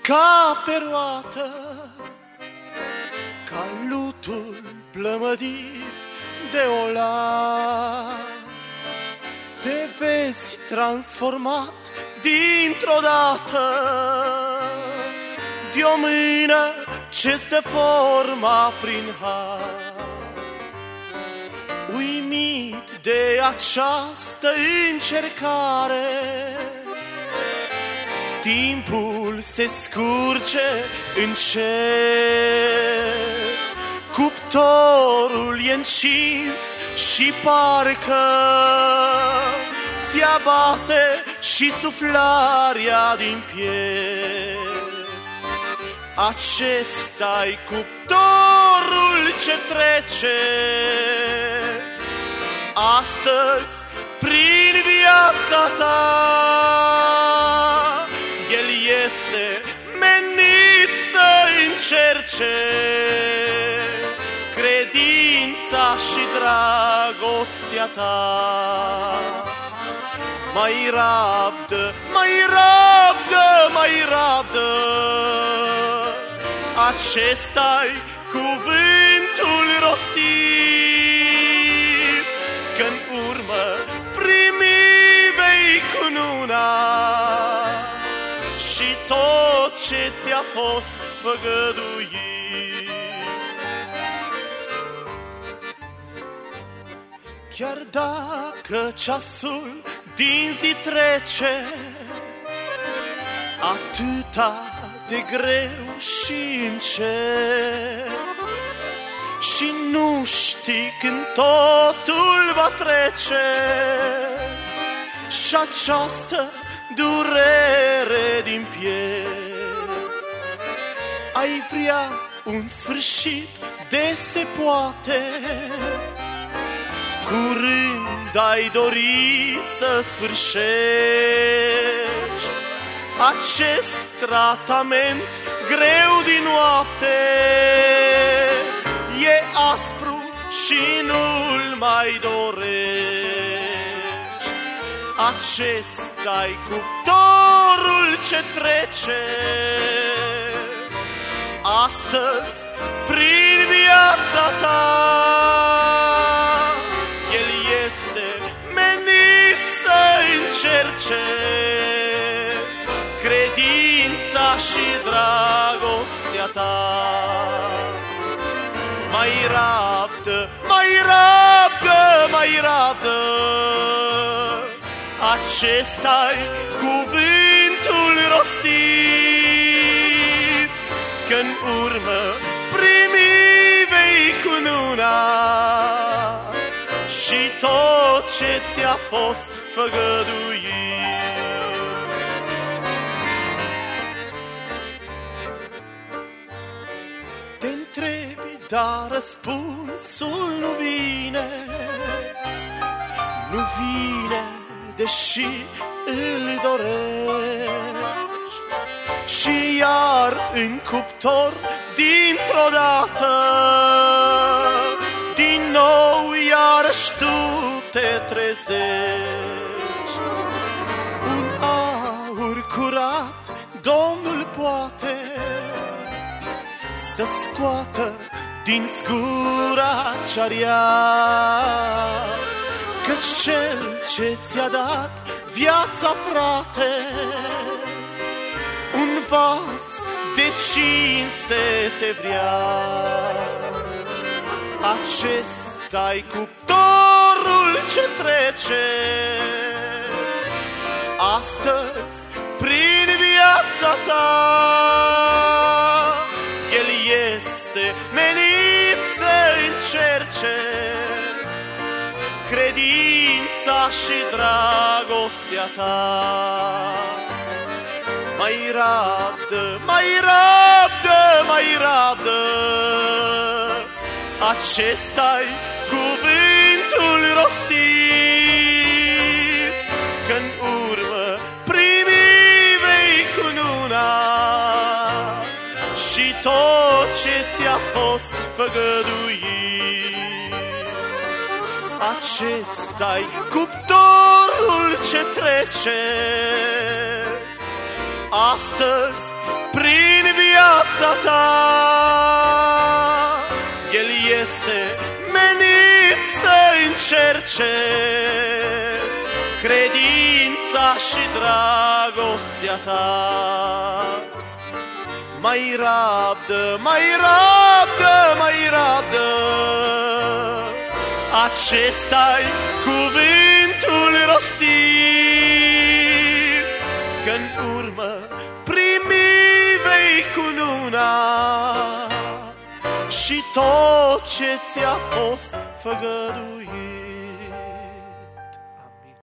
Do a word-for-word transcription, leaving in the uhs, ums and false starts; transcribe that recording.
ca pe roată, ca lutul plămădit de olar. Te vezi transformat dintr-o dată de o mână ce-ți forma prin har. Uimit de această încercare, timpul se scurge încet, cuptorul e încins și parcă ți abate și suflarea din piept. Acesta-i cuptorul ce trece astăzi prin viața ta. El este menit să încerce credința și dragostea ta. Mai rabdă, mai rabdă, mai rabdă, acesta-i cuvântul rostit, că-n urmă primi vei cununa și tot ce ți-a fost făgăduit. Chiar dacă ceasul din zi trece atâta de greu și încet, și nu știi când totul va trece, și această durere din piept, ai vrea un sfârșit de se poate, curând ai dori să sfârșești acest tratament greu din noapte. E aspru și nu-l mai dorești. Acesta-i cuptorul ce trece astăzi prin viața ta. El este menit să încerce credința și dragostea ta. Mai rabdă, mai rabdă, mai rabdă, acesta-i cuvântul rostit, că-n urmă primi vei cununa și tot ce ți-a fost făgăduit. Te întrebi, dar răspunsul nu vine, nu vine, deși îl dorești. Și iar în cuptor, dintr-o dată, din nou iarăși tu te trezești. Un aur curat Domnul poate să scoată din zgura ce-ar, căci cel ce ți-a dat viața, frate, un vas de cinste te vrea. Acesta-i cuptorul ce trece astăzi prin viața ta. El este menit să încerce credința și dragostea ta. Mai rabdă, mai rabdă, mai rabdă, acesta-i cuvântul rostit, că-n urmă primi vei cununa și tot ce ți-a fost făgăduit. Acesta-i cuptorul ce trece astăzi prin viața ta. El este menit să încerce credința și dragostea ta. Mai rabdă, mai rabdă, mai rabdă, acesta-i cuvântul rostit, că-n urmă primi vei cununa și tot ce ți-a fost făgăduit.